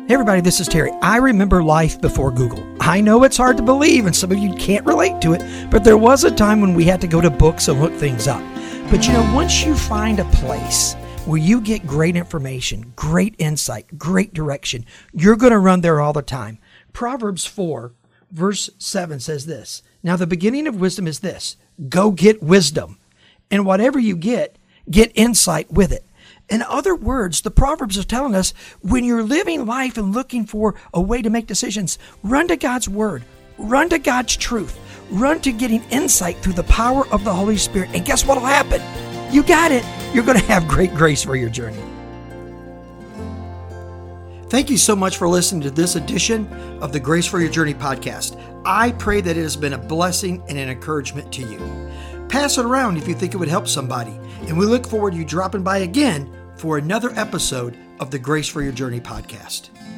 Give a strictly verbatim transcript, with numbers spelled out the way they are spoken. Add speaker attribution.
Speaker 1: Hey everybody, this is Terry. I remember life before Google. I know it's hard to believe and some of you can't relate to it, but there was a time when we had to go to books and look things up. But you know, once you find a place where you get great information, great insight, great direction, you're going to run there all the time. Proverbs four, verse seven says this, "Now the beginning of wisdom is this, go get wisdom. And whatever you get, get insight with it." In other words, the Proverbs are telling us when you're living life and looking for a way to make decisions, run to God's Word, run to God's truth, run to getting insight through the power of the Holy Spirit. And guess what will happen? You got it. You're going to have great grace for your journey. Thank you so much for listening to this edition of the Grace for Your Journey podcast. I pray that it has been a blessing and an encouragement to you. Pass it around if you think it would help somebody. And we look forward to you dropping by again for another episode of the Grace for Your Journey podcast.